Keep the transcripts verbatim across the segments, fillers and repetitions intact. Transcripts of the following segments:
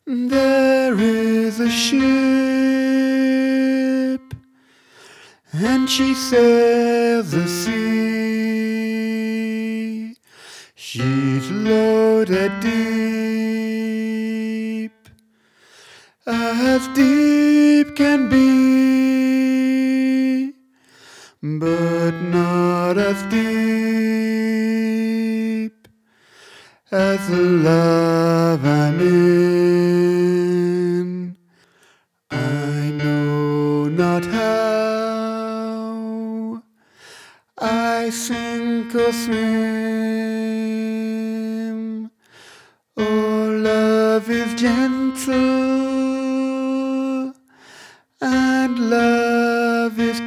There is a ship, and she sails the sea. She's loaded deep, as deep can be, but not as deep as the love I'm in. I know not how I sink or swim. Oh, love is gentle, and love is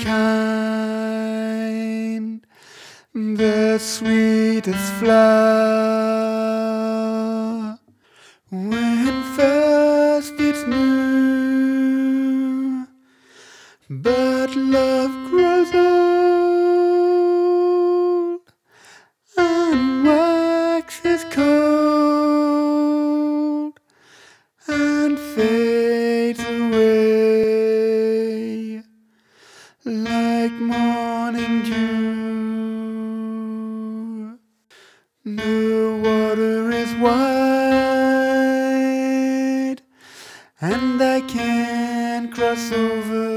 kind, the sweetest flower when first it's new. But love grows old and waxes cold and fades away like morning dew. The water is wide, and I can't cross over,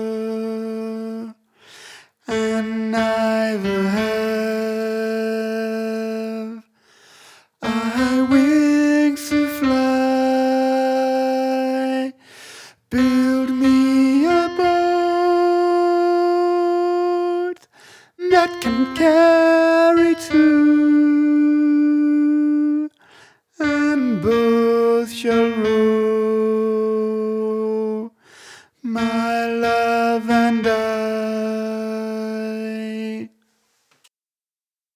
and neither have I wings to fly. Build me a boat that can carry two, and both shall row, my love